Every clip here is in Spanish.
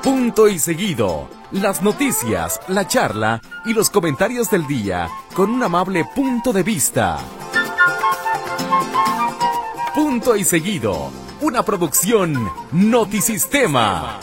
Punto y seguido. Las noticias, la charla y los comentarios del día con un amable punto de vista. Punto y seguido. Una producción Notisistema.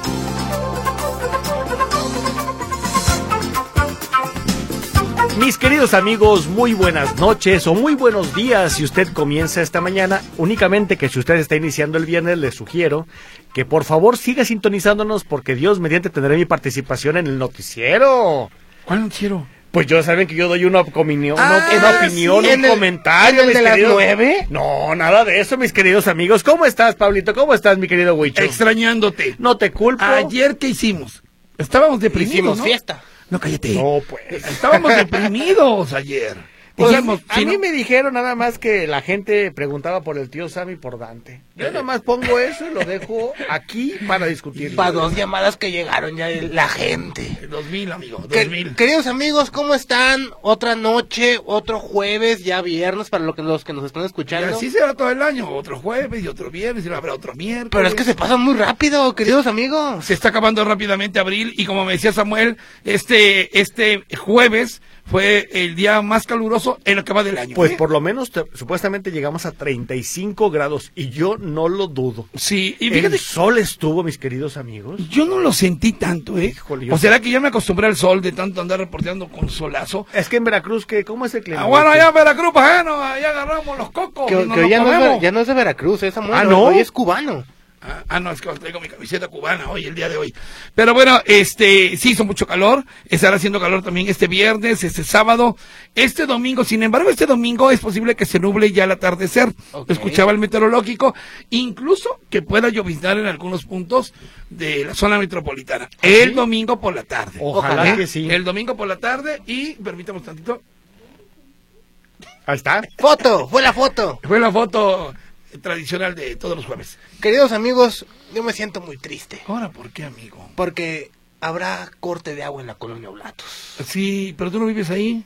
Mis queridos amigos, muy buenas noches o muy buenos días si usted comienza esta mañana. Únicamente que si usted está iniciando el viernes, le sugiero que por favor siga sintonizándonos porque Dios mediante tendré mi participación en el noticiero. ¿Cuál noticiero? Pues yo saben que yo doy una opinión, sí, un comentario. ¿En el de las 9? No, nada de eso, mis queridos amigos. ¿Cómo estás, Pablito? ¿Cómo estás, mi querido Huicho? Extrañándote. No te culpo. Ayer, ¿qué hicimos? Estábamos deprimidos, Hicimos ¿no? fiesta. No, cállate. No, pues. Estábamos deprimidos ayer. Pues Dijimos, a mí me dijeron nada más que la gente preguntaba por el tío Sam y por Dante. Yo nada más pongo eso y lo dejo aquí para discutir. Para 2 llamadas que llegaron ya de la gente. 2000, amigo, 2000. Queridos amigos, ¿cómo están? Otra noche, otro jueves, ya viernes para los que nos están Y escuchando. así será todo el año. Otro jueves y otro viernes y habrá otro miércoles. Pero es que se pasan muy rápido, queridos amigos. Se está acabando rápidamente abril y como me decía Samuel, este jueves fue el día más caluroso en lo que va del año. Pues por lo menos supuestamente llegamos a 35 grados y yo no lo dudo. Sí, y fíjate, el sol estuvo, mis queridos amigos. yo no lo sentí tanto, ¿eh? Híjole, ¿O será que ya me acostumbré al sol de tanto andar reporteando con solazo? Es que en Veracruz, ¿cómo es el clima? Bueno, allá en Veracruz, bueno, allá agarramos los cocos y nos Que los ya comemos. no es de Veracruz, Samuel. Ah, ¿no? Hoy es cubano. No, es que traigo mi camiseta cubana hoy, el día de hoy. Pero bueno, sí hizo mucho calor, estará haciendo calor también este viernes, este sábado, este domingo. Sin embargo, este domingo es posible que se nuble ya al atardecer. Okay. Escuchaba el meteorológico, incluso que pueda lloviznar en algunos puntos de la zona metropolitana. El domingo por la tarde. Ojalá que sí. El domingo por la tarde y, permítame un tantito, Ahí está. Foto, fue la foto. fue la foto tradicional de todos los jueves. Queridos amigos, yo me siento muy triste. Ahora, ¿por qué, amigo? Porque habrá corte de agua en la colonia Oblatos. Sí, pero tú no vives ahí.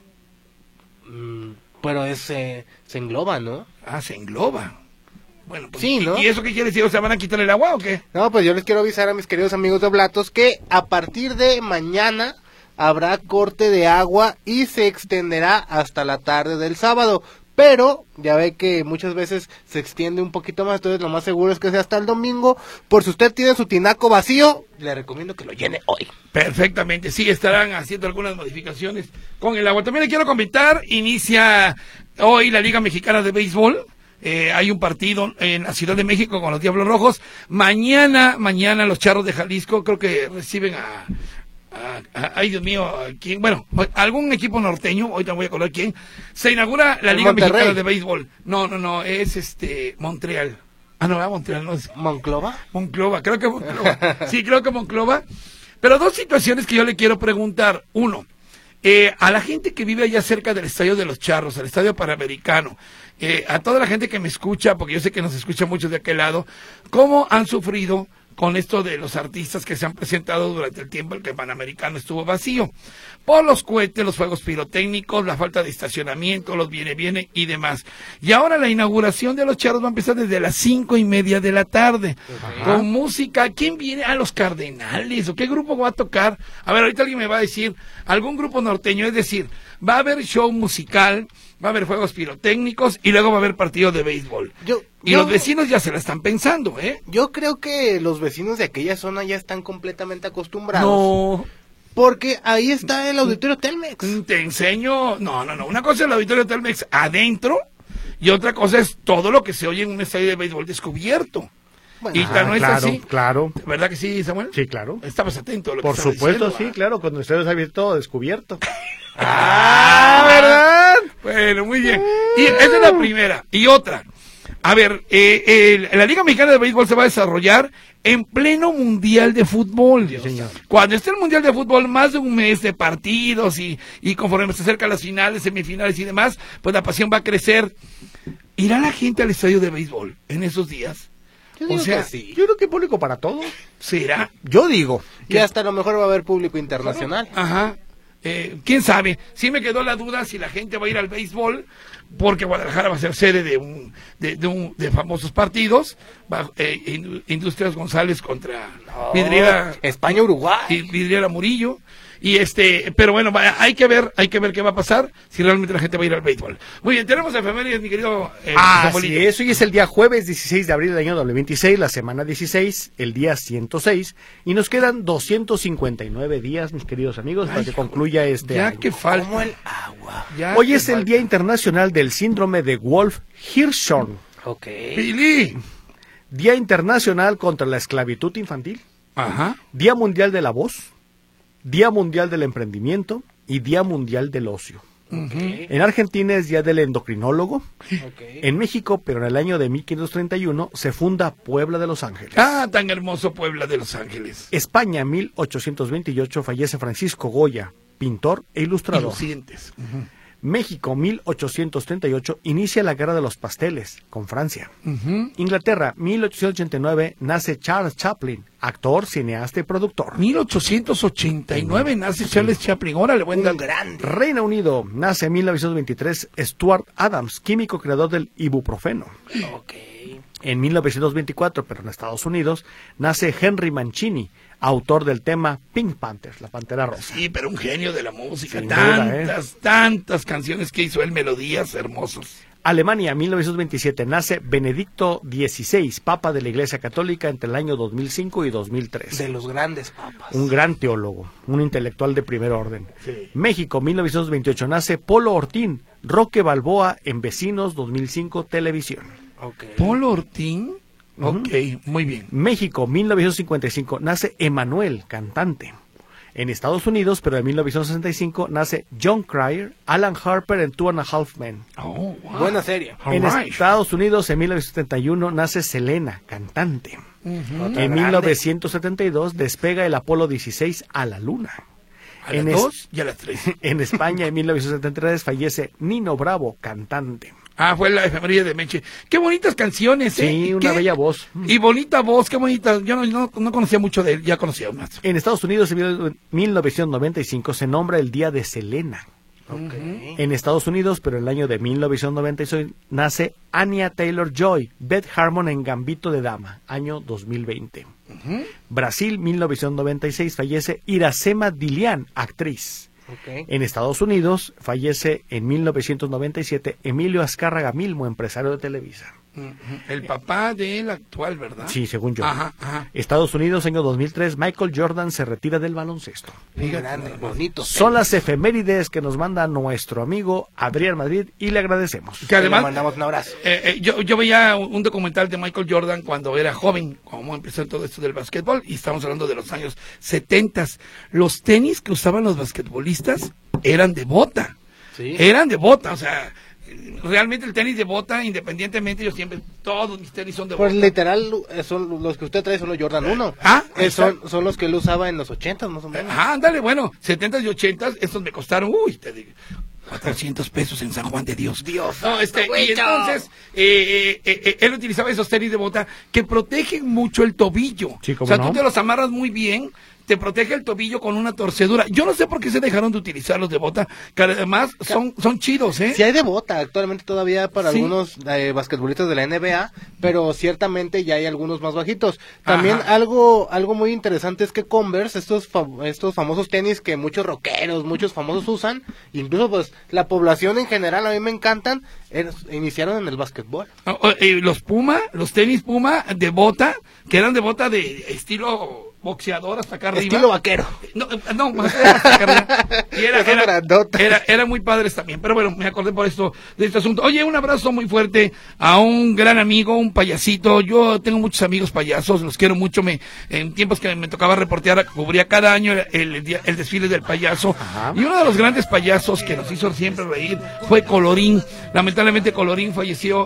Pero se engloba, ¿no? Se engloba. Bueno, pues, Sí, ¿no? ¿Y eso qué quiere decir? ¿O sea, van a quitar el agua o qué? No, pues yo les quiero avisar a mis queridos amigos de Oblatos que a partir de mañana habrá corte de agua y se extenderá hasta la tarde del sábado. Pero ya ve que muchas veces se extiende un poquito más, entonces lo más seguro es que sea hasta el domingo. Por si usted tiene su tinaco vacío, le recomiendo que lo llene hoy. Perfectamente, sí, estarán haciendo algunas modificaciones con el agua. También le quiero comentar, inicia hoy la Liga Mexicana de Béisbol. Hay un partido en la Ciudad de México con los Diablos Rojos. Mañana los Charros de Jalisco creo que reciben ay, Dios mío, ¿quién? Bueno, algún equipo norteño, ahorita voy a acordar quién. Se inaugura la Liga Monterrey. Mexicana de Béisbol. No, es Montreal. No, Montreal, no es. ¿Monclova? Monclova, creo que Monclova. Sí, creo que Monclova. Pero 2 situaciones que yo le quiero preguntar. Uno, a la gente que vive allá cerca del Estadio de los Charros, el Estadio Panamericano, a toda la gente que me escucha, porque yo sé que nos escucha mucho de aquel lado, ¿cómo han sufrido con esto de los artistas que se han presentado durante el tiempo en que el Panamericano estuvo vacío? Por los cohetes, los fuegos pirotécnicos, la falta de estacionamiento, los viene y demás. Y ahora la inauguración de los Charros va a empezar desde las 5:30 de la tarde. Ajá. Con música. ¿Quién viene? Los Cardenales. ¿O qué grupo va a tocar? A ver, ahorita alguien me va a decir, algún grupo norteño. Es decir, va a haber show musical, va a haber fuegos pirotécnicos y luego va a haber partido de béisbol. Y los vecinos ya se la están pensando, ¿eh? Yo creo que los vecinos de aquella zona ya están completamente acostumbrados. No. Porque ahí está el Auditorio Telmex. Te enseño. No. Una cosa es el Auditorio Telmex adentro y otra cosa es todo lo que se oye en un estadio de béisbol descubierto. Bueno, y no es claro, así. Claro. ¿Verdad que sí, Samuel? Sí, claro. Estabas atento a lo Por que estaba supuesto, diciendo, sí, claro, cuando ustedes habían todo descubierto. ¿Verdad? Bueno, muy bien. Y esa es la primera. Y otra. A ver, la Liga Mexicana de Béisbol se va a desarrollar en pleno Mundial de Fútbol. Sí, señor. Cuando esté el Mundial de Fútbol, más de un mes de partidos y conforme se acercan las finales, semifinales y demás, pues la pasión va a crecer. ¿Irá la gente al estadio de béisbol en esos días? Yo digo que sí. Yo creo que público para todo. ¿Será? Yo digo. Y hasta a lo mejor va a haber público internacional. Ajá. ¿Quién sabe? Sí me quedó la duda si la gente va a ir al béisbol, porque Guadalajara va a ser sede de famosos partidos, Industrias González contra Vidriera España-Uruguay. y Vidriera Murillo. Y pero bueno, hay que ver qué va a pasar si realmente la gente va a ir al béisbol. Muy bien, tenemos efemérides, mi querido Así es, hoy es el día jueves 16 de abril del año 2026, la semana 16, el día 106, y nos quedan 259 días, mis queridos amigos, para que concluya este ya año. que falta. Como el agua. Hoy es el Día Internacional del Síndrome de Wolf-Hirschhorn, Ok. Pili. Día Internacional contra la Esclavitud Infantil, Ajá. Día Mundial de la Voz, Día Mundial del Emprendimiento y Día Mundial del Ocio. En Argentina es Día del Endocrinólogo. Ok. En México, pero en el año de 1531, se funda Puebla de Los Ángeles. Ah, tan hermoso Puebla de Los Ángeles. España, 1828, fallece Francisco Goya, pintor e Y ilustrador. los dientes. México, 1838, inicia la Guerra de los Pasteles con Francia. Inglaterra, 1889, nace Charles Chaplin, actor, cineasta y productor. 1889 nace Charles Chaplin. Órale, buen dato. Reino Unido, nace en 1923 Stuart Adams, químico creador del ibuprofeno. Ok. En 1924, pero en Estados Unidos, nace Henry Mancini, autor del tema Pink Panther, la Pantera Rosa. Sí, pero un genio de la música. Sin duda, Tantas canciones que hizo él, melodías hermosas. Alemania, 1927, nace Benedicto XVI, Papa de la Iglesia Católica entre el año 2005 y 2003. De los grandes papas. Un gran teólogo, un intelectual de primer orden. Sí. México, 1928, nace Polo Ortín, Roque Balboa en Vecinos 2005 Televisión. Ok. Polo Ortín. Ok, muy bien. México, 1955, nace Emanuel, cantante. En Estados Unidos, pero en 1965, nace John Cryer, Alan Harper en Two and a Half Men. Oh, wow. Buena serie. En Alright. Estados Unidos, en 1971, nace Selena, cantante. Otra En grande. 1972 despega el Apolo 16 a la Luna. A las En 2 y a las 3. En España, en 1973, fallece Nino Bravo, cantante. Ah, fue la efeméride de Meche. Qué bonitas canciones, ¿eh? Sí, una Qué- bella voz. Y bonita voz, qué bonita. Yo no conocía mucho de él, ya conocía más. En Estados Unidos, en 1995, se nombra el Día de Selena. Ok. En Estados Unidos, pero en el año de 1996, nace Anya Taylor-Joy, Beth Harmon en Gambito de Dama, año 2020. Brasil, 1996, fallece Iracema Dilian, actriz. Ok. En Estados Unidos, fallece en 1997 Emilio Azcárraga Milmo, empresario de Televisa. El papá de él actual, ¿verdad? Sí, según yo. Ajá, ajá. Estados Unidos, año 2003, Michael Jordan se retira del baloncesto. Muy grande, bonito. Son las efemérides que nos manda nuestro amigo Adrián Madrid y le agradecemos. Que además, Le mandamos un abrazo. yo veía un documental de Michael Jordan cuando era joven, como empezó todo esto del básquetbol, y estamos hablando de los años 70. Los tenis que usaban los basquetbolistas eran de bota. Sí. Eran de bota, o sea, realmente el tenis de bota, independientemente, yo siempre, todos mis tenis son de Pues bota. literal, son los que usted trae son los Jordan 1. Ah, ahí está. Son los que él usaba en los 80 más o menos. Ah, ándale, bueno, 70s y 80s, estos me costaron, te digo, 400 pesos en San Juan de Dios. No, y entonces, él utilizaba esos tenis de bota que protegen mucho el tobillo. Sí, O ¿cómo sea, no? tú te los amarras muy bien, te protege el tobillo con una torcedura. Yo no sé por qué se dejaron de utilizar los de bota, que además son chidos, ¿eh? Sí hay de bota actualmente todavía para Sí. algunos basquetbolistas de la NBA, pero ciertamente ya hay algunos más bajitos. También Ajá. algo muy interesante es que Converse, estos famosos tenis que muchos rockeros, muchos famosos usan, incluso pues la población en general a mí me encantan, iniciaron en el básquetbol. Los Puma, los tenis Puma de bota, que eran de bota de estilo boxeador hasta acá arriba. Estilo vaquero. No, más hasta acá arriba. Y Esos grandotes. era muy padres también. Pero bueno, me acordé por esto, de este asunto. Oye, un abrazo muy fuerte a un gran amigo, un payasito. Yo tengo muchos amigos payasos, los quiero mucho. En tiempos que me tocaba reportear, cubría cada año el desfile del payaso. Ajá. Y uno de los grandes payasos que nos hizo siempre reír fue Colorín. Lamentablemente Colorín falleció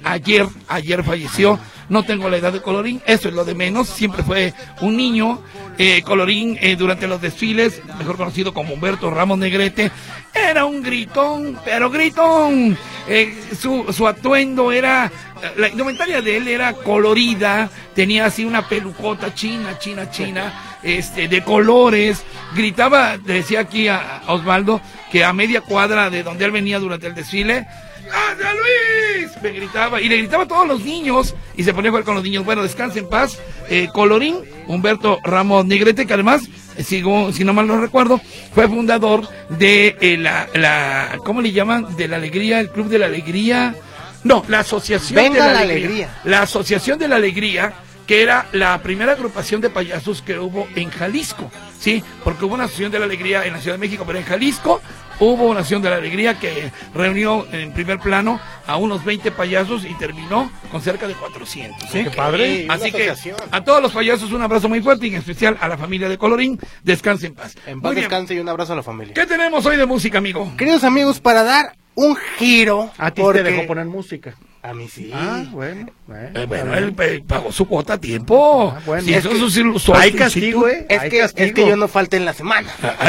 ayer falleció. No tengo la edad de Colorín, eso es lo de menos. Siempre fue un niño. Colorín, durante los desfiles, mejor conocido como Humberto Ramos Negrete, era un gritón, pero gritón. Su atuendo era, la indumentaria de él era colorida, tenía así una pelucota china, de colores. Gritaba, decía aquí a Osvaldo, que a media cuadra de donde él venía durante el desfile, ¡José Luis! me gritaba, y le gritaba a todos los niños, y se ponía a jugar con los niños. Bueno, descanse en paz. Colorín, Humberto Ramos Negrete, que además, si no mal no recuerdo, fue fundador de ¿cómo le llaman? De la Alegría, el Club de la Alegría. No, la Asociación Venga de la Alegría. Alegría. La Asociación de la Alegría, que era la primera agrupación de payasos que hubo en Jalisco, ¿sí? Porque hubo una Asociación de la Alegría en la Ciudad de México, pero en Jalisco hubo una Asociación de la Alegría que reunió en primer plano a unos 20 payasos y terminó con cerca de 400, ¿sí? ¡Qué padre! Así que a todos los payasos un abrazo muy fuerte y en especial a la familia de Colorín, descanse en paz. En paz descanse y un abrazo a la familia. ¿Qué tenemos hoy de música, amigo? Queridos amigos, para dar un giro. A ti porque... te dejó poner música. A mí sí. Bueno, Él pagó su cuota a tiempo. Bueno. Si Es eso que hay castigo, Es que yo no falté en la semana.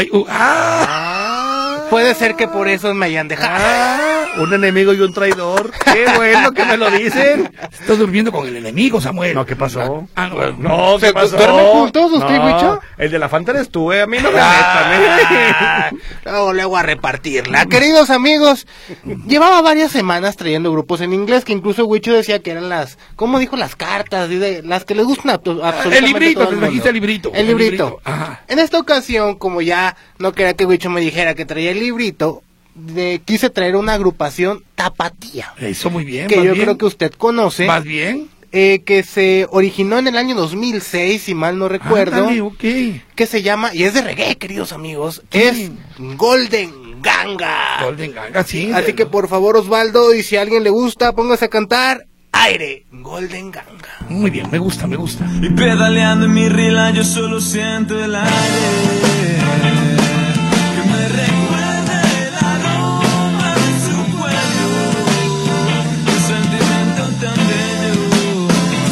Puede ser que por eso me hayan dejado. Un enemigo y un traidor. Qué bueno que me lo dicen. Estás durmiendo con el enemigo, Samuel. No, ¿qué pasó? No, ¿qué pasó? ¿Duermen juntos usted, Huicho? El de la Fanta eres tú, A mí no me metan, Luego a repartirla. Queridos amigos, llevaba varias semanas trayendo grupos en inglés, que incluso Huicho decía que eran ¿cómo dijo? Las cartas, las que les gustan absolutamente el librito, todo te el trajiste mundo. el librito. Ajá. En esta ocasión, como ya no quería que Huicho me dijera que traía el librito, quise traer una agrupación tapatía. Eso muy bien. Que yo creo que usted conoce. ¿Vas bien? Que se originó en el año 2006, si mal no recuerdo. Ándale, okay. Que se llama, y es de reggae, queridos amigos, es Golden Ganga. Golden Ganga, sí. Así que por favor, Osvaldo, y si a alguien le gusta, póngase a cantar Aire, Golden Ganga. Muy bien, me gusta. Y pedaleando en mi rila yo solo siento el aire que me recuerda el aroma de su cuello, un sentimiento tan bello.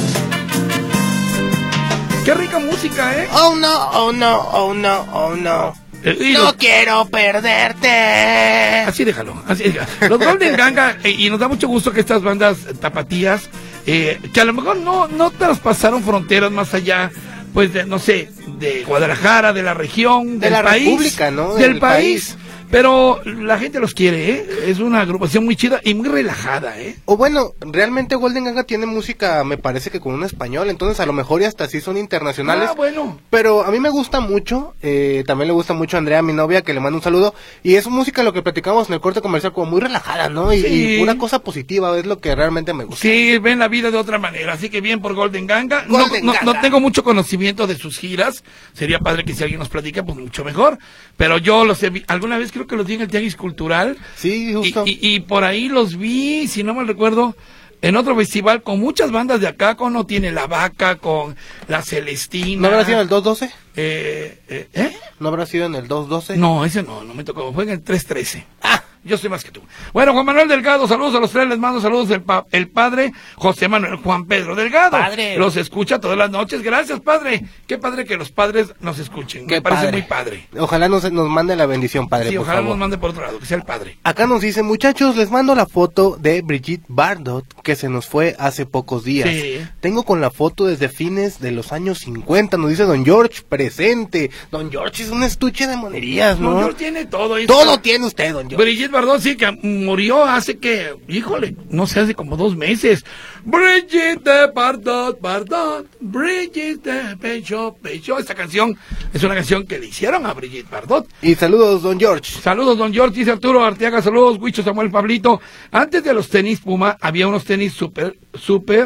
Qué rica música, ¿eh? Oh no, oh no, oh no, oh no. No quiero perderte. Así déjalo. Los Golden Ganga, y nos da mucho gusto que estas bandas tapatías, que a lo mejor no traspasaron fronteras más allá, pues de, no sé, de Guadalajara, de la región, de del la país, República, ¿no? Del país. Pero la gente los quiere, ¿eh? Es una agrupación muy chida y muy relajada, ¿eh? O bueno, realmente Golden Ganga tiene música, me parece que con un español, entonces a lo mejor y hasta sí son internacionales. Bueno. Pero a mí me gusta mucho, también le gusta mucho a Andrea, mi novia, que le mando un saludo. Y es música, lo que platicamos en el corte comercial, como muy relajada, ¿no? Y una cosa positiva, es lo que realmente me gusta. Sí, ven la vida de otra manera, así que bien por Golden Ganga. Ganga. No tengo mucho conocimiento de sus giras, sería padre que si alguien nos platique, pues mucho mejor. Pero yo los he visto, alguna vez creo que los vi en el Tianguis Cultural. Sí, justo. Y por ahí los vi, si no mal recuerdo, en otro festival con muchas bandas de acá, con No Tiene la Vaca, con La Celestina. ¿No habrá sido en el 212? ¿No habrá sido en el 212? No, ese no me tocó, fue en el 313. Yo soy más que tú. Bueno, Juan Manuel Delgado, saludos a los tres, les mando saludos el padre José Manuel Juan Pedro Delgado. Padre. Los escucha todas las noches, gracias padre. Qué padre que los padres nos escuchen, me parece muy padre. Ojalá nos mande la bendición, padre, sí, por ojalá favor. nos mande por otro lado, que sea el padre. Acá nos dice, muchachos, les mando la foto de Brigitte Bardot, que se nos fue hace pocos días. Sí. Tengo con la foto desde fines de los años 50, nos dice Don George, presente. Don George es un estuche de monerías, ¿no? Don George tiene todo. Todo tiene usted, Don George. Brigitte Bardot, sí, que murió hace que, híjole, no sé, hace como 2 meses. Brigitte Bardot, Brigitte Pecho. Esta canción es una canción que le hicieron a Brigitte Bardot. Y saludos, Don George. Saludos, Don George, dice Arturo Arteaga, saludos, Huicho, Samuel, Pablito. Antes de los tenis Puma, había unos tenis super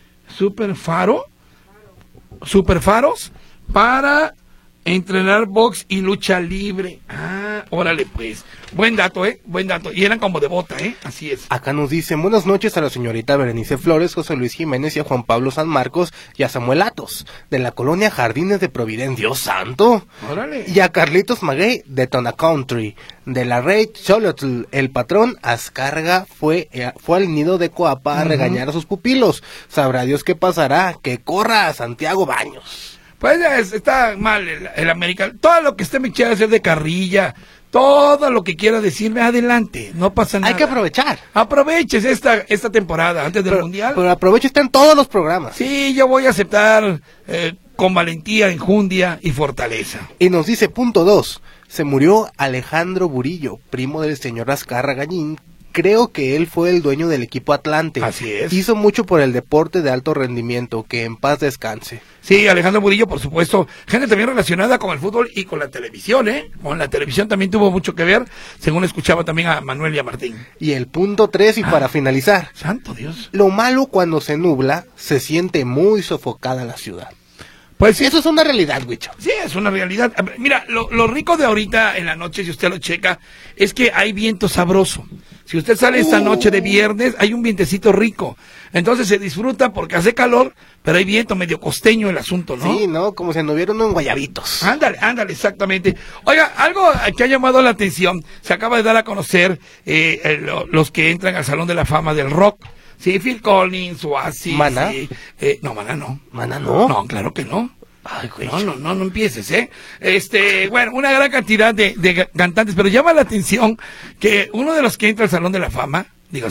faros para entrenar box y lucha libre. Órale pues, buen dato, buen dato, y eran como de bota, así es. Acá nos dicen, buenas noches a la señorita Berenice Flores, José Luis Jiménez y a Juan Pablo San Marcos y a Samuel Atos, de la colonia Jardines de Providencia, Dios santo. Órale. Y a Carlitos Maguey, de Tona Country, de la Rey Cholotl, el patrón Azcárraga fue al nido de Coapa a regañar a sus pupilos. Sabrá Dios qué pasará, que corra a Santiago Baños. Pues está mal el americano. Todo lo que usted me quiera hacer de carrilla, todo lo que quiera decirme, adelante, no pasa nada. Hay que aprovechar. Aproveches esta temporada antes del Mundial. Pero aproveche, está en todos los programas. Sí, yo voy a aceptar con valentía, enjundia y fortaleza. Y nos dice punto 2, se murió Alejandro Burillo, primo del señor Azcárraga creo que él fue el dueño del equipo Atlante. Así es. Hizo mucho por el deporte de alto rendimiento, que en paz descanse. Sí, Alejandro Murillo, por supuesto, gente también relacionada con el fútbol y con la televisión, Con la televisión también tuvo mucho que ver, según escuchaba también a Manuel y a Martín. Y el punto 3, y para finalizar. Santo Dios. Lo malo cuando se nubla, se siente muy sofocada la ciudad. Pues sí. Eso es una realidad, Huicho. Sí, es una realidad. Mira, lo rico de ahorita en la noche, si usted lo checa, es que hay viento sabroso. Si usted sale esta noche de viernes, hay un vientecito rico. Entonces se disfruta porque hace calor, pero hay viento medio costeño el asunto, ¿no? Sí, ¿no? Como si anduviera uno en guayabitos. Ándale, exactamente. Oiga, algo que ha llamado la atención, se acaba de dar a conocer los que entran al Salón de la Fama del Rock. Sí, Phil Collins, Oasis. ¿Maná? Sí. No, Maná no. ¿Maná no? No, claro que no. Ay, güey. No empieces, Bueno, una gran cantidad de cantantes, pero llama la atención que uno de los que entra al Salón de la Fama,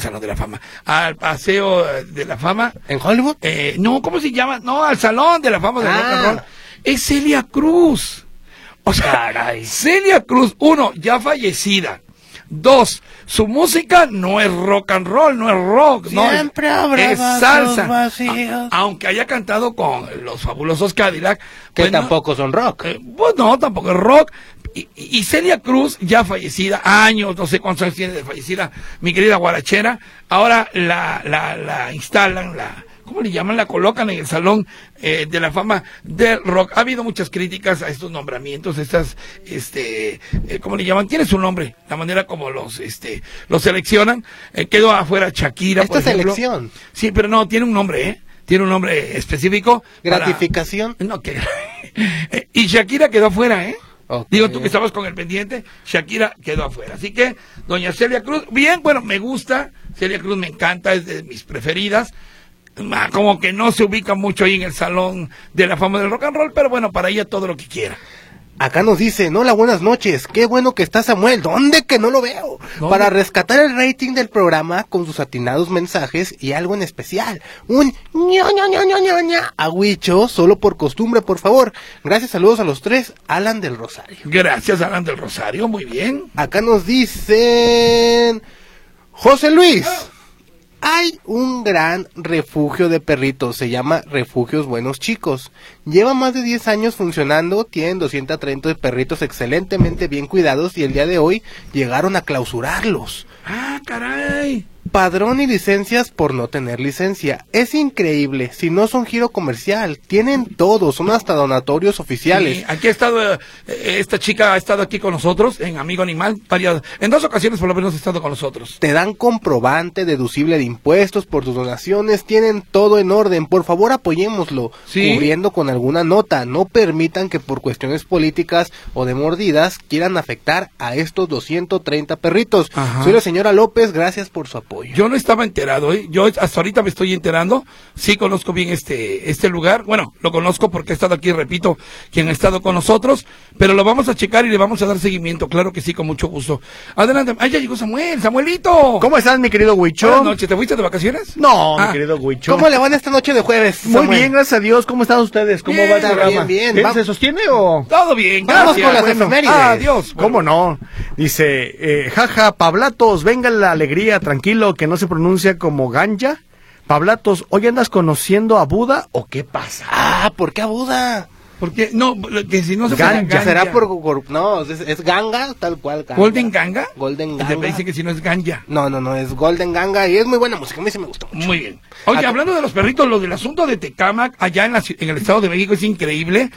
al Paseo de la Fama. ¿En Hollywood? No, ¿cómo se llama? No, al Salón de la Fama del Rock and Roll. Es Celia Cruz. O sea, caray. Celia Cruz, 1, ya fallecida. 2, su música no es rock and roll, no es rock, Siempre no, habrá es salsa. vacíos. Aunque haya cantado con los fabulosos Cadillac, Que pues tampoco son rock. pues no, tampoco es rock. Y Celia Cruz, ya fallecida, años, no sé cuántos años tiene de fallecida, mi querida guarachera, ahora la instalan, ¿cómo le llaman? La colocan en el Salón de la Fama del Rock. Ha habido muchas críticas a estos nombramientos, ¿cómo le llaman? Tiene su nombre, la manera como los seleccionan. Quedó afuera Shakira, Esta por ejemplo. selección. Sí, pero no, tiene un nombre, Tiene un nombre específico. ¿Gratificación? No, que... y Shakira quedó afuera, Okay. Digo, tú que estabas con el pendiente, Shakira quedó afuera. Así que, doña Celia Cruz, bien, bueno, me gusta. Celia Cruz me encanta, es de mis preferidas. Como que no se ubica mucho ahí en el Salón de la Fama del Rock and Roll, pero bueno, para ella todo lo que quiera. Acá nos dicen, hola, buenas noches, qué bueno que está Samuel, ¿dónde que no lo veo? ¿Dónde? Para rescatar el rating del programa con sus atinados mensajes y algo en especial, un ña a Huicho, solo por costumbre, por favor. Gracias, saludos a los tres, Alan del Rosario. Gracias, Alan del Rosario, muy bien. Acá nos dicen, José Luis, hay un gran refugio de perritos, se llama Refugios Buenos Chicos. Lleva más de 10 años funcionando, tienen 230 perritos excelentemente bien cuidados y el día de hoy llegaron a clausurarlos. Ah, caray. Padrón y licencias por no tener licencia. Es increíble, si no son giro comercial, tienen todo, son hasta donatorios oficiales. Sí, aquí ha estado, esta chica ha estado aquí con nosotros, en Amigo Animal, en 2 ocasiones por lo menos ha estado con nosotros. Te dan comprobante deducible de impuestos por tus donaciones, tienen todo en orden, por favor apoyémoslo, ¿Sí? cubriendo con alguna nota, no permitan que por cuestiones políticas o de mordidas quieran afectar a estos 230 perritos. Ajá. Soy la señora López, gracias por su apoyo. Yo no estaba enterado, yo hasta ahorita me estoy enterando, sí conozco bien este lugar, bueno, lo conozco porque ha estado aquí, repito, quien ha estado con nosotros, pero lo vamos a checar y le vamos a dar seguimiento, claro que sí, con mucho gusto. Adelante, ya llegó Samuelito. ¿Cómo estás, mi querido Huicho? Buenas noches, ¿te fuiste de vacaciones? No, mi querido Huicho. ¿Cómo le van esta noche de jueves, Muy Samuel? bien, gracias a Dios. ¿Cómo están ustedes? ¿Cómo Bien, va el programa? bien. ¿Qué, Vamos. ¿Se sostiene o...? Todo bien, Vamos gracias. con las Bueno, efemérides. Adiós. ¿Cómo no? Dice, jaja, Pablatos, venga la alegría, tranquilo, que no se pronuncia como ganja. Pablatos, ¿hoy andas conociendo a Buda o qué pasa? Ah, ¿por qué a Buda? Porque, no, que si no se Ganja. fuera ¿Será no, es Ganga, tal cual. Ganga. ¿Golden Ganga? Golden Te Ganga. dicen que si no es Ganja. No, es Golden Ganga y es muy buena música, a mí sí me gustó mucho. Muy bien. Oye, hablando de los perritos, lo del asunto de Tecámac, allá en el Estado de México, es increíble,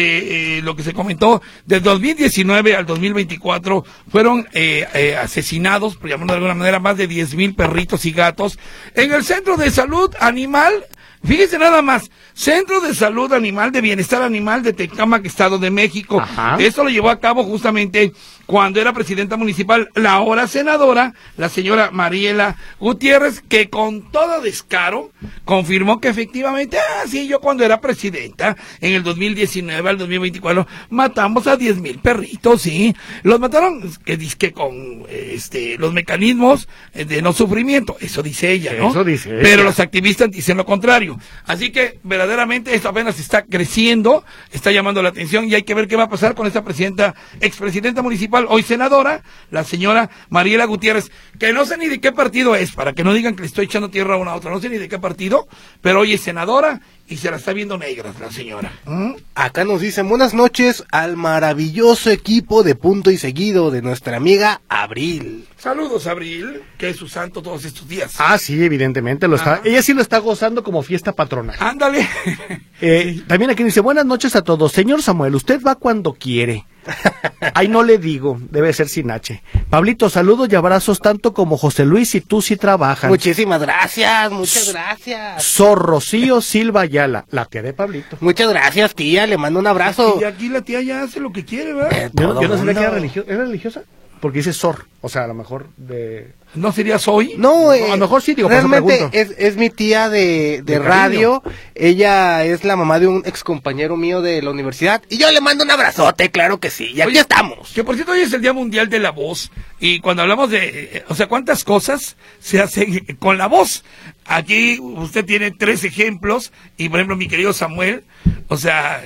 de lo que se comentó, del 2019 al 2024, fueron asesinados, por llamarlo de alguna manera, más de 10,000 perritos y gatos, en el Centro de Salud Animal. Fíjese nada más, Centro de Salud Animal, de Bienestar Animal de Tecámac, Estado de México. Ajá. Esto lo llevó a cabo justamente cuando era presidenta municipal, la ahora senadora, la señora Mariela Gutiérrez, que con todo descaro confirmó que efectivamente, sí, yo cuando era presidenta, en el 2019 al 2024, matamos a 10,000 perritos, sí. Los mataron, que con los mecanismos de no sufrimiento, eso dice ella, ¿no? Eso dice ella. Pero los activistas dicen lo contrario. Así que verdaderamente esto apenas está creciendo, está llamando la atención y hay que ver qué va a pasar con esta expresidenta municipal municipal, hoy senadora, la señora Mariela Gutiérrez, que no sé ni de qué partido es, para que no digan que le estoy echando tierra a una a otra, no sé ni de qué partido, pero hoy es senadora y se la está viendo negra la señora. Acá nos dicen buenas noches al maravilloso equipo de Punto y Seguido de nuestra amiga Abril. Saludos, Abril, que es su santo todos estos días. Ah, sí, evidentemente lo está. Ella sí lo está gozando como fiesta patronal. Ándale. También aquí dice, buenas noches a todos. Señor Samuel, usted va cuando quiere. Ay, no le digo, debe ser sin H. Pablito, saludos y abrazos tanto como José Luis y tú sí trabajan. Muchísimas gracias, muchas gracias. Sor Rocío Silva Ayala, la tía de Pablito. Muchas gracias, tía, le mando un abrazo. Y aquí la tía ya hace lo que quiere, ¿verdad? Yo no sabía que era religiosa. ¿Era religiosa? Porque dice Sor, o sea, a lo mejor de... ¿No sería Soy? No, a lo mejor sí, digo, realmente es mi tía de radio. Ella es la mamá de un ex compañero mío de la universidad. Y yo le mando un abrazote, claro que sí. Y aquí estamos. Que por cierto, hoy es el Día Mundial de la Voz. Y cuando hablamos de, o sea, cuántas cosas se hacen con la voz. Aquí usted tiene 3 ejemplos. Y por ejemplo, mi querido Samuel, o sea,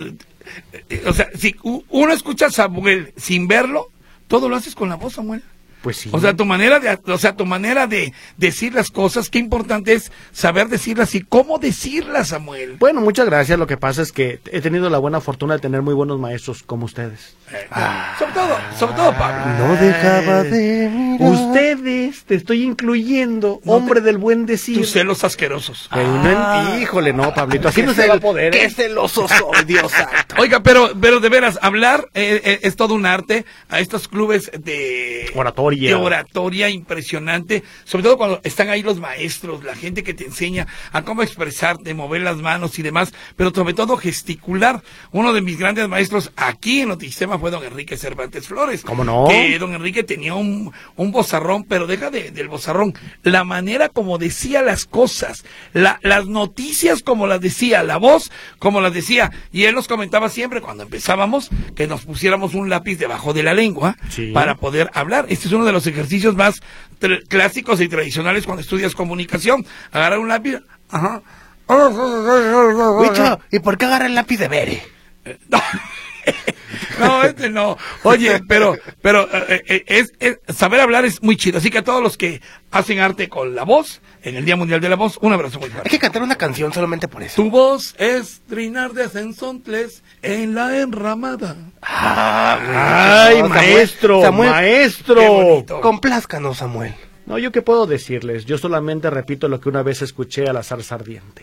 si uno escucha a Samuel sin verlo, todo lo haces con la voz, Samuel. Pues sí. O sea, tu manera de decir las cosas, qué importante es saber decirlas y cómo decirlas, Samuel. Bueno, muchas gracias. Lo que pasa es que he tenido la buena fortuna de tener muy buenos maestros como ustedes. Sobre todo, Pablo. No dejaba de mirar. Ustedes, te estoy incluyendo, hombre del buen decir. Tus celos asquerosos. Híjole, no, Pablito, así no se va a poder. Qué celoso soy, Dios santo. Oiga, pero de veras, hablar es todo un arte. A estos clubes de oratoria impresionante, sobre todo cuando están ahí los maestros, la gente que te enseña a cómo expresarte, mover las manos y demás, pero sobre todo gesticular. Uno de mis grandes maestros aquí en Notisistema fue don Enrique Cervantes Flores. ¿Cómo no? Que don Enrique tenía un vozarrón, pero deja del vozarrón, la manera como decía las cosas, las noticias como las decía, la voz como las decía, y él nos comentaba siempre cuando empezábamos que nos pusiéramos un lápiz debajo de la lengua para poder hablar. Este es uno de los ejercicios más clásicos y tradicionales cuando estudias comunicación. Agarrar un lápiz. Ajá. Bicho, ¿y por qué agarra el lápiz de Bere? No, no. Oye, pero saber hablar es muy chido. Así que a todos los que hacen arte con la voz, en el Día Mundial de la Voz, un abrazo muy fuerte. Hay que cantar una canción solamente por eso. Tu voz es trinar de sensontles en la enramada. Ay, no, maestro, Samuel, maestro. Complázcanos, Samuel. No, ¿yo qué puedo decirles? Yo solamente repito lo que una vez escuché a la zarza ardiente.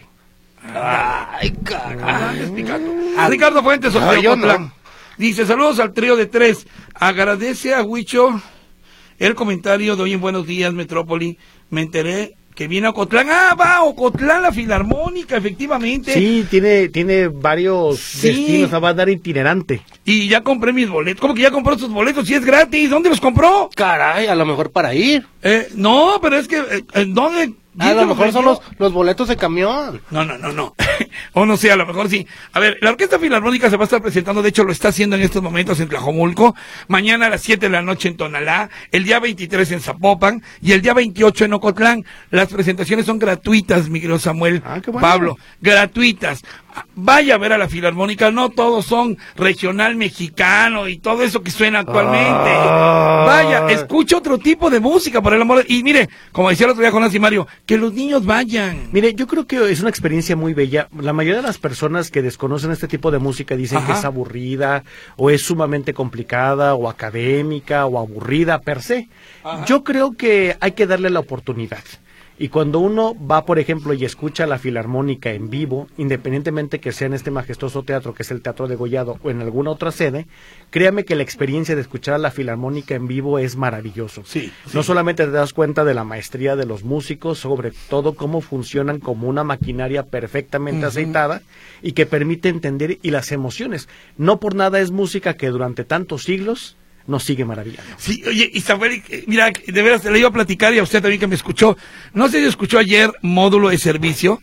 Ay, caray. Ricardo Fuentes, no. Dice, saludos al trío de 3. Agradece a Huicho el comentario de hoy en Buenos Días, Metrópoli. Me enteré que viene a Ocotlán. Va a Ocotlán la Filarmónica, efectivamente. Sí, tiene varios destinos, va a dar itinerante. Y ya compré mis boletos. ¿Cómo que ya compró sus boletos? Si es gratis, ¿dónde los compró? Caray, a lo mejor para ir. No, pero es que, ¿dónde? A lo mejor son los boletos de camión. No. O no sé, a lo mejor sí. A ver, la Orquesta Filarmónica se va a estar presentando, de hecho lo está haciendo en estos momentos en Tlajomulco, mañana a las 7 de la noche en Tonalá, el día 23 en Zapopan y el día 28 en Ocotlán. Las presentaciones son gratuitas, mi querido Samuel, qué bueno. Pablo, gratuitas. Vaya a ver a la Filarmónica, no todos son regional mexicano y todo eso que suena actualmente. Vaya, escucha otro tipo de música, por el amor de... Y mire, como decía el otro día Jonás y Mario, que los niños vayan. Mire, yo creo que es una experiencia muy bella. La mayoría de las personas que desconocen este tipo de música dicen que es aburrida, o es sumamente complicada, o académica, o aburrida per se. Yo creo que hay que darle la oportunidad. Y cuando uno va, por ejemplo, y escucha la Filarmónica en vivo, independientemente que sea en este majestuoso teatro, que es el Teatro de Gollado, o en alguna otra sede, créame que la experiencia de escuchar a la Filarmónica en vivo es maravilloso. Sí. No solamente te das cuenta de la maestría de los músicos, sobre todo cómo funcionan como una maquinaria perfectamente aceitada y que permite entender y las emociones. No por nada es música que durante tantos siglos nos sigue maravillando. Sí, oye, y Samuel, mira, de veras le iba a platicar y a usted también que me escuchó. No sé si escuchó ayer Módulo de Servicio.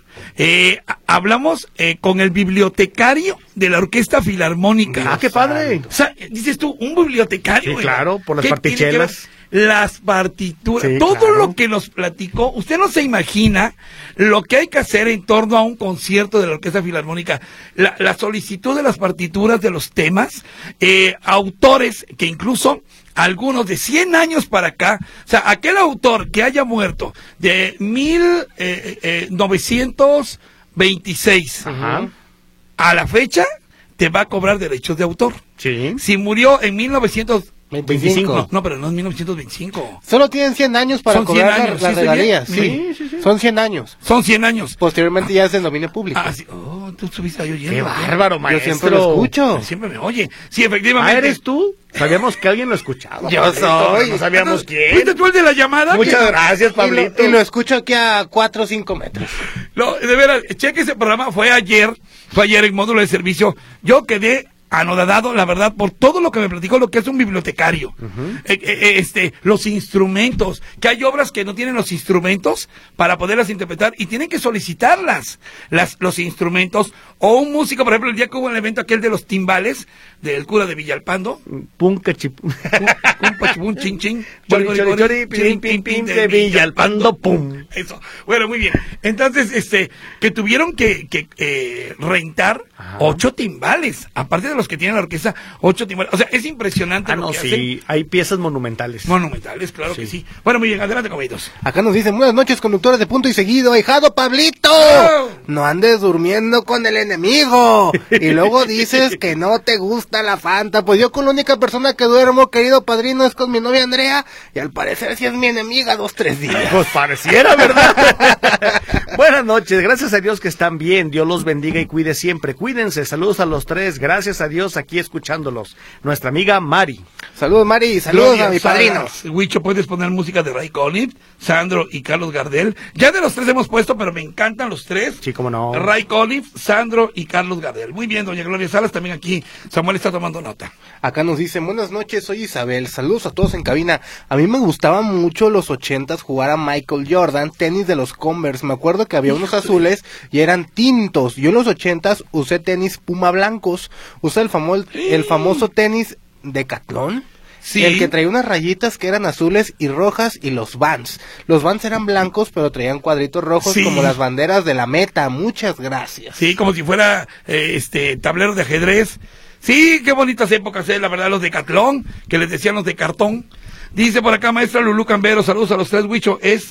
Hablamos con el bibliotecario de la Orquesta Filarmónica. ¡Ah, qué padre! O sea, dices tú, un bibliotecario. Sí, claro, por las partichelas. las partituras, Sí, todo claro. lo que nos platicó, usted no se imagina lo que hay que hacer en torno a un concierto de la Orquesta Filarmónica, la solicitud de las partituras de los temas, autores que incluso algunos de 100 años para acá, o sea, aquel autor que haya muerto de 1926 Ajá. a la fecha, te va a cobrar derechos de autor. Sí. Si murió en 25. No, pero no es 1925. Solo tienen 100 años para Son 100 cobrar años, las ¿sí regalías. estoy bien? Sí. Son 100 años. Son 100 años. Posteriormente ya es de dominio público. Ah, sí. Oh, tú estuviste ahí oyendo. Qué bárbaro, Yo maestro. siempre lo escucho. Siempre me oye. Sí, efectivamente. Ah, ¿eres tú? Sabíamos que alguien lo escuchaba. Yo Pablito, soy. No sabíamos quién. ¿Fuiste tú el de la llamada? Muchas gracias, Pablito. Y lo escucho aquí a 4 o 5 metros. No, de veras, cheque ese programa, fue ayer en módulo de servicio. Yo quedé anodadado, la verdad, por todo lo que me platicó, lo que es un bibliotecario. Los instrumentos, que hay obras que no tienen los instrumentos para poderlas interpretar y tienen que solicitarlas, los instrumentos, o un músico, por ejemplo, el día que hubo el evento aquel de los timbales, del cura de Villalpando, Pum, cachip. un pachipún, chin, chin, Chori, chori, chori, pim, pim, pim, de Villalpando, pum. Eso. Bueno, muy bien. Entonces, que tuvieron que rentar 8 timbales, aparte de los que tiene la orquesta, 8 timbales. O sea, es impresionante Ah, lo no, que sí. Hay piezas monumentales. monumentales, claro que sí. Bueno, muy bien, adelante, compañeros. Acá nos dicen, buenas noches, conductores de Punto y Seguido, ahijado Pablito. Oh. No andes durmiendo con el enemigo. Y luego dices que no te gusta la Fanta. Pues yo con la única persona que duermo, querido padrino, es con mi novia Andrea. Y al parecer sí es mi enemiga 2-3 días. Pues pareciera, ¿verdad? Buenas noches, gracias a Dios que están bien, Dios los bendiga y cuide siempre, cuídense, saludos a los tres, gracias a Dios aquí escuchándolos, nuestra amiga Mari. Saludos, Mari, saludos a mi padrino. Huicho, puedes poner música de Ray Conniff, Sandro y Carlos Gardel. Ya de los tres hemos puesto, pero me encantan los tres. Sí, cómo no. Ray Conniff, Sandro y Carlos Gardel. Muy bien, doña Gloria Salas, también aquí Samuel está tomando nota. Acá nos dicen, buenas noches, soy Isabel, saludos a todos en cabina. A mí me gustaba mucho los 80s jugar a Michael Jordan, tenis de los Converse. Me acuerdo que había unos azules y eran tintos. Yo en los 80s usé tenis Puma blancos. Usé el famoso tenis Decathlon. Sí. El que traía unas rayitas que eran azules y rojas, y los Vans. Los Vans eran blancos, pero traían cuadritos rojos, Sí. como las banderas de la Meta. Muchas gracias. Sí, como si fuera tablero de ajedrez. Sí, qué bonitas épocas, la verdad, los de Decathlon, que les decían los de cartón. Dice por acá maestra Lulú Cambero, saludos a los tres, Huicho. Es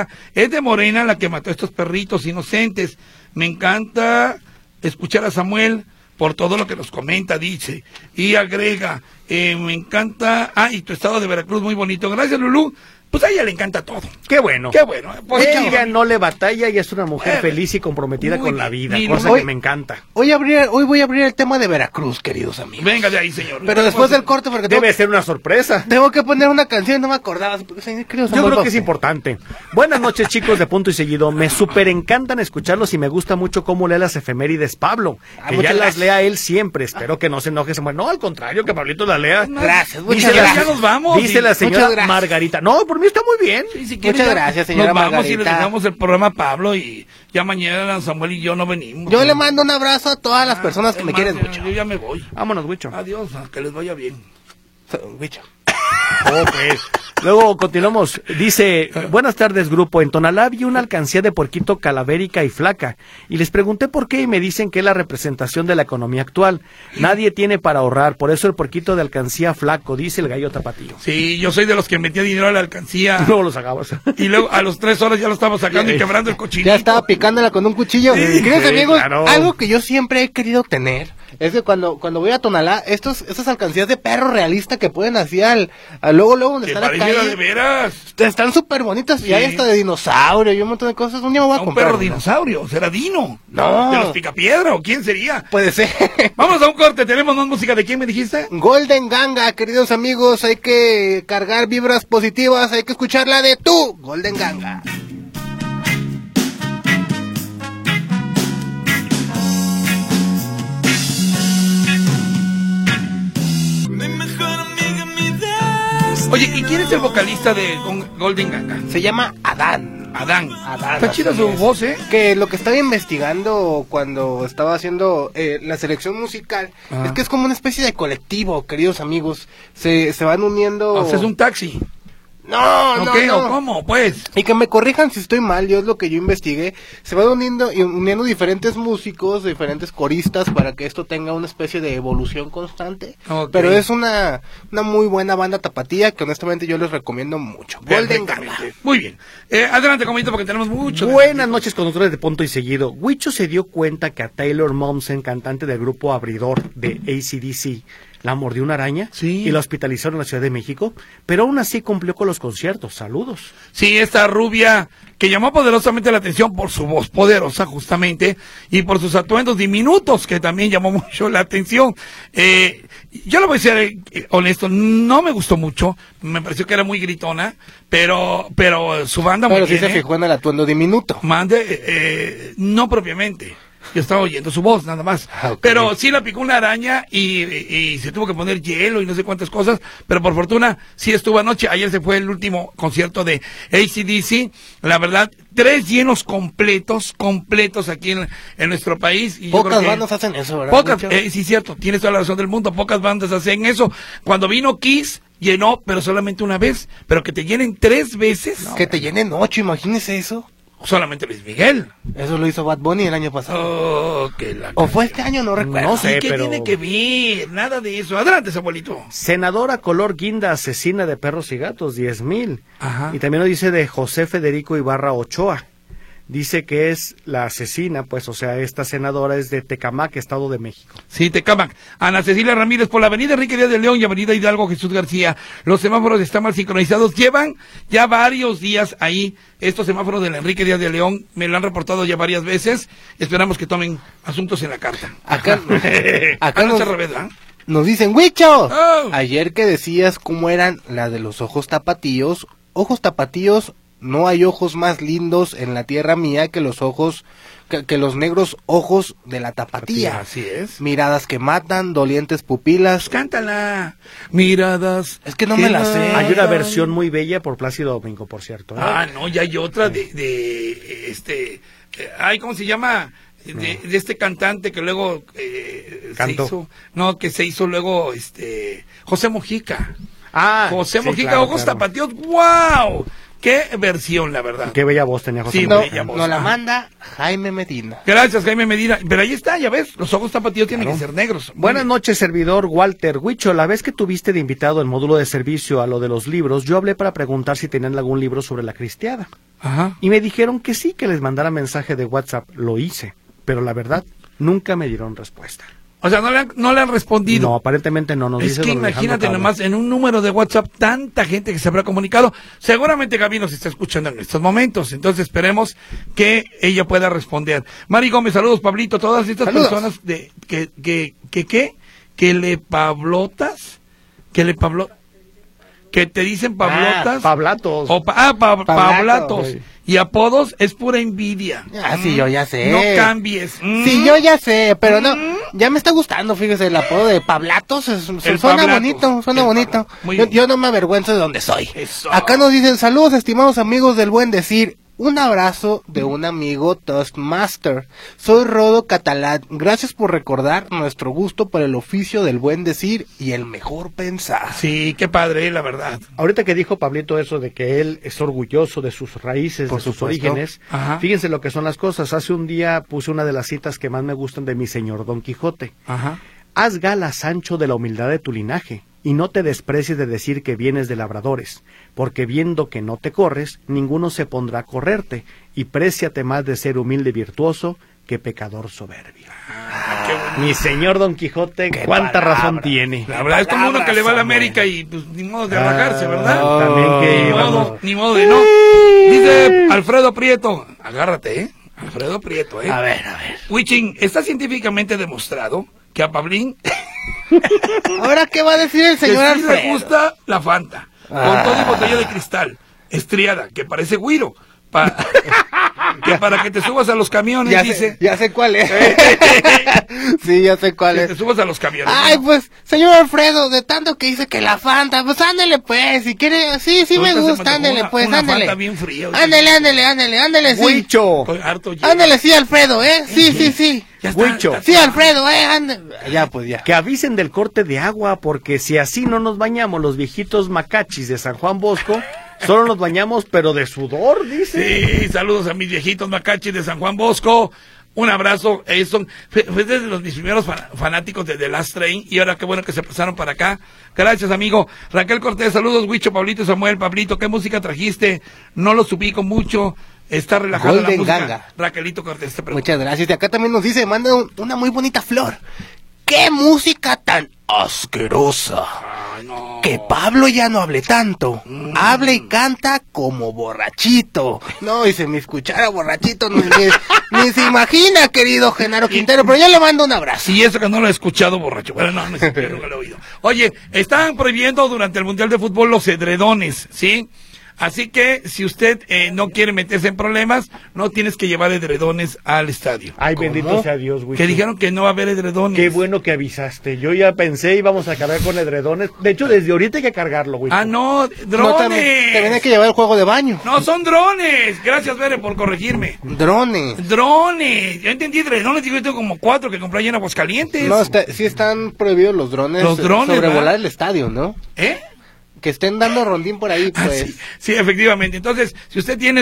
de Morena la que mató a estos perritos inocentes. Me encanta escuchar a Samuel por todo lo que nos comenta, dice. Y agrega, me encanta, y tu estado de Veracruz muy bonito. Gracias, Lulú. Pues a ella le encanta todo. Qué bueno. Qué bueno. Pues, Ella no le batalla y es una mujer Eh, feliz y comprometida muy con la bien. vida, Mira, cosa hoy- que me encanta. Hoy voy a abrir el tema de Veracruz, queridos amigos. Venga de ahí, señor. Pero después del corte, porque Debe ser una sorpresa. tengo que poner una canción, no me acordaba. Queridos Yo amigos, creo que es importante. Buenas noches, chicos de Punto y Seguido. Me súper encantan escucharlos y me gusta mucho cómo lee las efemérides Pablo. Que ya muchas las gracias. lea él siempre. Espero que no se enoje. No, al contrario, que Pablito las lea. Gracias, muchas Dice la- gracias. Ya nos vamos. Dice la Muchas señora gracias. Margarita. No, por mí está muy bien. Sí, si quiere, Muchas ya gracias, señora nos vamos y le Margarita. dejamos el programa a Pablo y ya mañana Samuel y yo no venimos. Yo le mando un abrazo a todas las personas que me quieren mucho. Yo ya me voy. Vámonos, Huicho. Adiós, que les vaya bien. Bicho. Oh, pues. Luego continuamos. Dice, buenas tardes, grupo. En Tonalá vi una alcancía de puerquito calavérica y flaca. Y les pregunté por qué y me dicen que es la representación de la economía actual. Nadie tiene para ahorrar, por eso el puerquito de alcancía flaco, dice el gallo tapatío. Sí, yo soy de los que metía dinero a la alcancía. Luego lo sacabas. Y luego a los 3 horas ya lo estamos sacando y quebrando el cochinito. Ya estaba picándola con un cuchillo. Sí, Queridos sí, amigos, claro. algo que yo siempre he querido tener es que cuando voy a Tonalá, estas alcancías de perro realista que pueden así luego donde Que está la pareciera calle, de veras. están súper bonitas. Sí. Y hay hasta de dinosaurio y un montón de cosas. Un día me voy a Un comprar perro una. dinosaurio, será Dino. No. De los Picapiedra, ¿o quién sería? Puede ser. Vamos a un corte, tenemos más música. ¿De quién me dijiste? Golden Ganga, queridos amigos, hay que cargar vibras positivas, hay que escuchar la de tú, Golden Ganga. Mi mejor amiga, mi destino. Oye, ¿y quién es el vocalista de Golden Ganga? Se llama Adán. Adán. Adán, Está chida así su es. voz, ¿eh? Que lo que estaba investigando cuando estaba haciendo la selección musical Ah. es que es como una especie de colectivo, queridos amigos. Se van uniendo. O sea, es un taxi. No, ¿O qué? no. ¿O cómo? Pues. Y que me corrijan si estoy mal, yo es lo que yo investigué. Se van uniendo diferentes músicos, diferentes coristas para que esto tenga una especie de evolución constante. Ok. Pero es una muy buena banda tapatía que honestamente yo les recomiendo mucho. Golden Gala. Perfectamente. Muy bien. Adelante, comito, porque tenemos mucho. Buenas noches, conductores de Punto y Seguido. Huicho se dio cuenta que a Taylor Momsen, cantante del grupo abridor de AC/DC, la mordió una araña Sí. y la hospitalizaron en la Ciudad de México, pero aún así cumplió con los conciertos. Saludos. Sí, esta rubia que llamó poderosamente la atención por su voz poderosa, justamente, y por sus atuendos diminutos, que también llamó mucho la atención. Yo le voy a ser honesto, no me gustó mucho, me pareció que era muy gritona, pero su banda Pero muy sí bien, se fijó en el atuendo diminuto. no propiamente. Yo estaba oyendo su voz, nada más. Ah, ok. Pero sí la picó una araña y se tuvo que poner hielo y no sé cuántas cosas. Pero por fortuna sí estuvo anoche. Ayer se fue el último concierto de AC/DC. La verdad, 3 llenos completos aquí en nuestro país. Y yo Pocas creo que bandas hacen eso, ¿verdad? Pocas, Mucho. sí, cierto. Tienes toda la razón del mundo. Pocas bandas hacen eso. Cuando vino Kiss, llenó, pero solamente una vez. Pero que te llenen 3 veces. Que te llenen 8, imagínese eso. Solamente Luis Miguel. Eso lo hizo Bad Bunny el año pasado. Oh, que la... ¿O fue este año? No recuerdo. No sé. ¿Y qué pero- tiene que ver? Nada de eso. Adelante, abuelito. Senadora color guinda asesina de perros y gatos, 10,000. Ajá. Y también lo dice de José Federico Ibarra Ochoa. Dice que es la asesina, pues, o sea, esta senadora es de Tecamac, Estado de México. Sí, Tecamac. Ana Cecilia Ramírez por la avenida Enrique Díaz de León y avenida Hidalgo Jesús García. Los semáforos están mal sincronizados. Llevan ya varios días ahí estos semáforos de la Enrique Díaz de León. Me lo han reportado ya varias veces. Esperamos que tomen asuntos en la carta. Acá Acá no nos- se revés, ¿verdad? Nos dicen, ¡Huicho! Oh. Ayer que decías cómo eran la de los ojos tapatíos, no hay ojos más lindos en la tierra mía que los ojos, que los negros ojos de la tapatía. Así es. Miradas que matan, dolientes pupilas. Cántala. Miradas. Es que no me la sé. Hay una versión muy bella por Plácido Domingo, por cierto. ¿eh? Ah, no, ya hay otra ay, ¿cómo se llama? De este cantante que luego Cantó. que se hizo luego José Mojica. José sí, Mojica, claro, ojos claro. tapatíos, ¡wow! Qué versión, la verdad. Qué bella voz tenía José Sí, No, Manuel. bella voz. nos la Ah. manda Jaime Medina. Gracias, Jaime Medina. Pero ahí está, ya ves, los ojos tapatíos tienen Claro. que ser negros. Muy Buenas bien. noches, servidor Walter Huicho. La vez que tuviste de invitado el módulo de servicio a lo de los libros, yo hablé para preguntar si tenían algún libro sobre la cristiada. Ajá. Y me dijeron que sí, que les mandara mensaje de WhatsApp. Lo hice, pero la verdad, nunca me dieron respuesta. O sea, no le han respondido. No, aparentemente no nos Es dice que don Alejandro imagínate Cabra. nomás en un número de WhatsApp tanta gente que se habrá comunicado. Seguramente Gaby nos está escuchando en estos momentos, entonces esperemos que ella pueda responder. Mari Gómez, saludos Pablito, todas estas Saludos. personas de que le pablotas, que te dicen pablotas Pablatos. o pablatos sí. y apodos es pura envidia. Ah, sí, yo ya sé. No cambies. Sí, yo ya sé, pero no, ya me está gustando, fíjese, el apodo de Pablatos, suena Pablato. bonito, suena El bonito. Pablato. Muy Yo, bien. yo no me avergüenzo de donde soy. Eso. Acá nos dicen, saludos estimados amigos del buen decir, un abrazo de un amigo Toastmaster. Soy Rodo Catalán, gracias por recordar nuestro gusto por el oficio del buen decir y el mejor pensar. Sí, qué padre, la verdad. Ahorita que dijo Pablito eso de que él es orgulloso de sus raíces, Por de sus supuesto. orígenes, Ajá. fíjense lo que son las cosas. Hace un día puse una de las citas que más me gustan de mi señor Don Quijote. Ajá. Haz gala, Sancho, de la humildad de tu linaje, y no te desprecies de decir que vienes de labradores, porque viendo que no te corres, ninguno se pondrá a correrte, y préciate más de ser humilde y virtuoso que pecador soberbio. Mi señor Don Quijote, cuánta razón tiene. La verdad es como uno que le va a la América y pues ni modo de arrancarse, ¿verdad? También que Ni modo, íbamos. ni modo de no. Dice Alfredo Prieto, agárrate, Alfredo Prieto, A ver. Huichín, está científicamente demostrado que a Pablín Ahora, ¿qué va a decir el que señor sí le Alfredo? gusta la Fanta, con todo y botella de cristal, estriada, que parece güiro, que para que te subas a los camiones, dice, Ya sé cuál es. Sí, ya sé cuál que es. te subas a los camiones. Ay, ¿no? pues, señor Alfredo, de tanto que dice que la Fanta, pues ándele pues, si quiere, sí me Ahorita se gusta, antojó ándele una- pues, una ándele. Fanta bien fría, oye. Ándele, sí. Huicho, Estoy harto ya. Ándele, sí, Alfredo, sí. Ya está, Huicho. está- Sí, Alfredo, ándele. Ya, pues, ya. que avisen del corte de agua, porque si así no nos bañamos los viejitos macachis de San Juan Bosco, Solo nos bañamos, pero de sudor, dice. Sí, saludos a mis viejitos Macachi de San Juan Bosco. Un abrazo, son fue desde mis primeros fanáticos de The Last Train, y ahora qué bueno que se pasaron para acá. Gracias, amigo. Raquel Cortés, saludos, Huicho, Pablito, Samuel, Pablito, ¿qué música trajiste? No lo subico mucho, está relajada la música. Ganga. Raquelito Cortés, te pregunto. Muchas gracias. De acá también nos dice, manda una muy bonita flor. ¡Qué música tan asquerosa! Ay, no. Que Pablo ya no hable tanto. Habla y canta como borrachito. No, y se me escuchara borrachito, ni se imagina, querido Genaro Quintero, pero yo le mando un abrazo. Y eso que no lo he escuchado borracho. Bueno, no es cierto, yo nunca lo he oído. Oye, están prohibiendo durante el Mundial de Fútbol los edredones, ¿sí? Así que si usted no quiere meterse en problemas, no tienes que llevar edredones al estadio. Ay, bendito sea Dios, güey. Que dijeron que no va a haber edredones. Qué bueno que avisaste. Yo ya pensé íbamos a cargar con edredones. De hecho, desde ahorita hay que cargarlo, güey. Ah, no, drones. No, también hay que llevar el juego de baño. No, son drones. Gracias, Bere, por corregirme. Drones. Drones. Yo entendí edredones, digo, yo tengo como 4 que compré allá en Aguascalientes. No, sí están prohibidos los drones. Los drones, sobrevolar ¿verdad? el estadio, ¿no? ¿Eh? Que estén dando rondín por ahí, pues. Sí, sí, efectivamente. Entonces, si usted tiene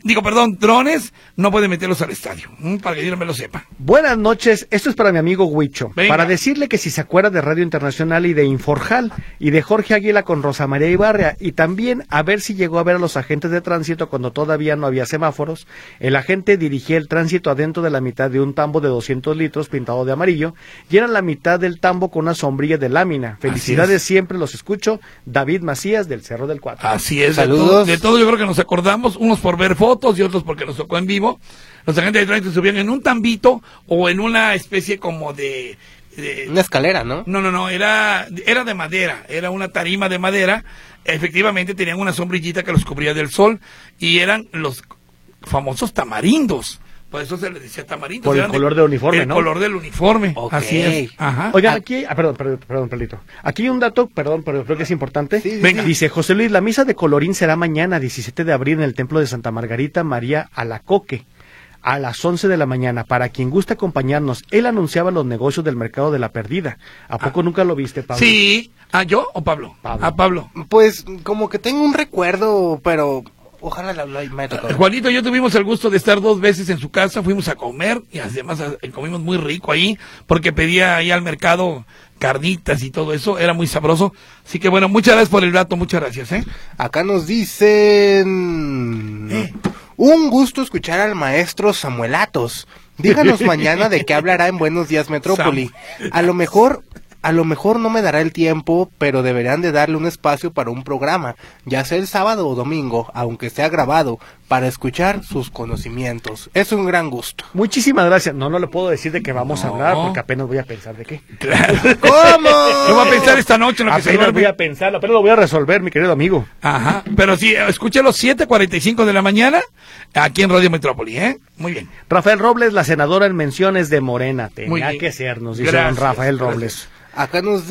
drones, no puede meterlos al estadio. Para que Dios me lo sepa. Buenas noches, esto es para mi amigo Huicho. Venga. Para decirle que si se acuerda de Radio Internacional y de Inforjal y de Jorge Águila con Rosa María Ibarra, y también a ver si llegó a ver a los agentes de tránsito cuando todavía no había semáforos. El agente dirigía el tránsito adentro de la mitad de un tambo de 200 litros pintado de amarillo, y era la mitad del tambo con una sombrilla de lámina. Felicidades, siempre los escucho. David Macías del Cerro del Cuatro. Así es. Saludos. De todo yo creo que nos acordamos, unos por ver fotos y otros porque nos tocó en vivo. Los agentes de tránsito subían en un tambito o en una especie como de Una escalera, ¿no? No, era de madera, era una tarima de madera. Efectivamente tenían una sombrillita que los cubría del sol y eran los famosos tamarindos. Por eso se les decía tamarindo. Por el color del uniforme, el ¿no? color del uniforme. Ok. Así es. Ajá. Oigan, aquí, perdón, Pelito. Aquí hay un dato, perdón, pero creo que es importante. Sí, Venga. Dice José Luis, la misa de colorín será mañana, 17 de abril, en el templo de Santa Margarita María Alacoque, a las 11 de la mañana. Para quien guste acompañarnos, él anunciaba los negocios del mercado de la perdida. ¿A poco nunca lo viste, Pablo? Sí. ¿A yo o Pablo? Pablo. A Pablo. Pues como que tengo un recuerdo, pero ojalá me haya tocado. Juanito y yo tuvimos el gusto de estar 2 veces en su casa, fuimos a comer y además comimos muy rico ahí, porque pedía ahí al mercado carnitas y todo eso, era muy sabroso. Así que bueno, muchas gracias por el dato, muchas gracias, ¿eh? Acá nos dicen... Un gusto escuchar al maestro Samuelatos. Díganos mañana de qué hablará en Buenos Días Metrópoli. A lo mejor no me dará el tiempo, pero deberán de darle un espacio para un programa, ya sea el sábado o domingo, aunque sea grabado, para escuchar sus conocimientos. Es un gran gusto. Muchísimas gracias. No le puedo decir de qué vamos a No. hablar, porque apenas voy a pensar de qué. Claro. ¿Cómo? Yo voy a pensar esta noche en lo que se Apenas duerme. voy a pensar, apenas lo voy a resolver, mi querido amigo. Ajá, pero sí, escúchelo 7:45 de la mañana aquí en Radio Metrópoli, ¿eh? Muy bien. Rafael Robles, la senadora en menciones de Morena. Muy Tenía bien. que ser, nos dice Gracias, don Rafael gracias. Robles. Acá nos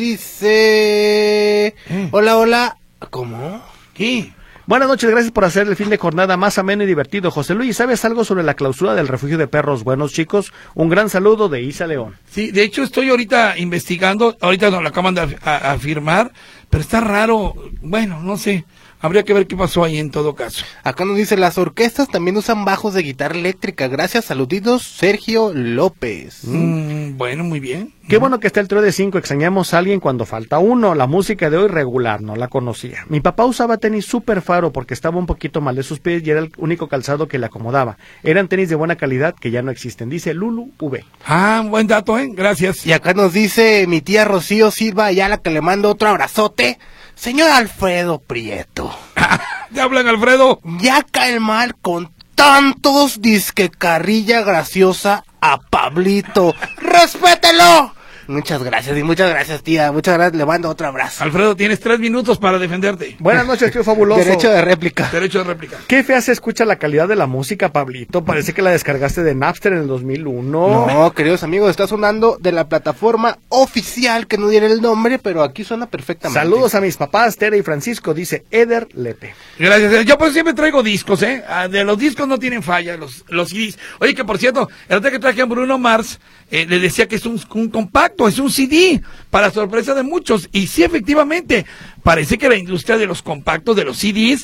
dice... Hola. ¿Cómo? ¿Qué? Buenas noches, gracias por hacer el fin de jornada más ameno y divertido. José Luis, ¿sabes algo sobre la clausura del refugio de perros buenos, chicos? Un gran saludo de Isa León. Sí, de hecho estoy ahorita investigando, ahorita nos lo acaban de afirmar, pero está raro, bueno, no sé, habría que ver qué pasó ahí en todo caso. Acá nos dice, las orquestas también usan bajos de guitarra eléctrica. Gracias, saluditos, Sergio López. Bueno, muy bien. Qué bueno que está el trío de 5, extrañamos a alguien cuando falta uno. La música de hoy regular, no la conocía. Mi papá usaba tenis súper faro porque estaba un poquito mal de sus pies y era el único calzado que le acomodaba. Eran tenis de buena calidad que ya no existen, dice Lulu V. Ah, buen dato, gracias. Y acá nos dice mi tía Rocío Silva Ayala, que le mando otro abrazote. Señor Alfredo Prieto, ¿Te hablan, Alfredo? ya cae mal con tantos disque carrilla graciosa a Pablito. ¡Respételo! Muchas gracias, tía. Muchas gracias, le mando otro abrazo. Alfredo, tienes 3 minutos para defenderte. Buenas noches, tío fabuloso. Derecho de réplica. Derecho de réplica. Qué fea se escucha la calidad de la música, Pablito. Parece que la descargaste de Napster en el 2001. No, queridos amigos, está sonando de la plataforma oficial, que no diré el nombre, pero aquí suena perfectamente. Saludos a mis papás, Tere y Francisco, dice Eder Lepe. Gracias. Yo pues siempre traigo discos, ¿eh? De los discos no tienen falla, los CDs. Oye, que por cierto, el otro que traje a Bruno Mars, le decía que es un compacto, es un CD, para sorpresa de muchos. Y sí, efectivamente, parece que la industria de los compactos, de los CDs,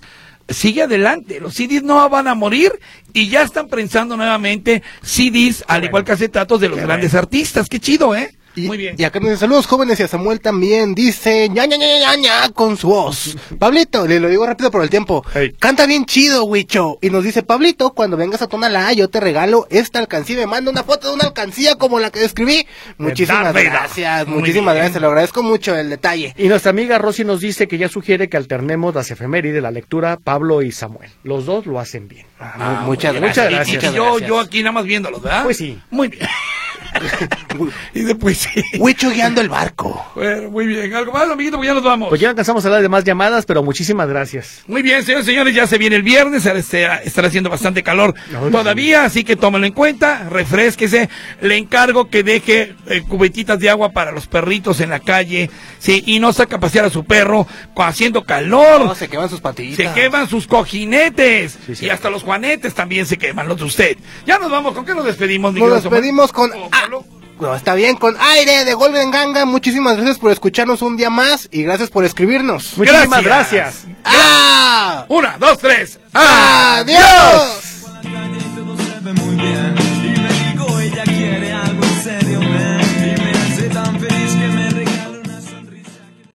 sigue adelante. Los CDs no van a morir y ya están prensando nuevamente CDs, al igual que acetatos de los grandes artistas. Qué chido, ¿eh? Muy bien. Y acá nos dice, saludos jóvenes, y a Samuel también dice, ña, con su voz. Pablito, le lo digo rápido por el tiempo, canta bien chido, Huicho. Y nos dice, Pablito, cuando vengas a Tonalá, yo te regalo esta alcancía, me manda una foto de una alcancía como la que describí. Muchísimas gracias, te lo agradezco mucho el detalle. Y nuestra amiga Rosy nos dice que ya sugiere que alternemos las efemérides, la lectura, Pablo y Samuel. Los dos lo hacen bien. Muchas gracias. Y yo aquí nada más viéndolos, ¿verdad? Pues sí. Muy bien. Y después sí. Huicho guiando el barco. Bueno, muy bien. ¿Algo más, amiguito? Pues ya nos vamos. Pues ya alcanzamos a hablar de más llamadas, pero muchísimas gracias. Muy bien, señores, ya se viene el viernes, estará haciendo bastante calor todavía, así que tómalo en cuenta, refrésquese. Le encargo que deje cubetitas de agua para los perritos en la calle, sí, y no saca a pasear a su perro haciendo calor. No, se queman sus patitas. Se queman sus cojinetes. Sí. Y hasta los juanetes también se queman, los de usted. Ya nos vamos, ¿con qué nos despedimos, Miguel? Nos despedimos con... No, está bien, con aire de Golden Ganga. Muchísimas gracias por escucharnos un día más y gracias por escribirnos. Muchísimas gracias. 1, 2, 3. ¡Adiós!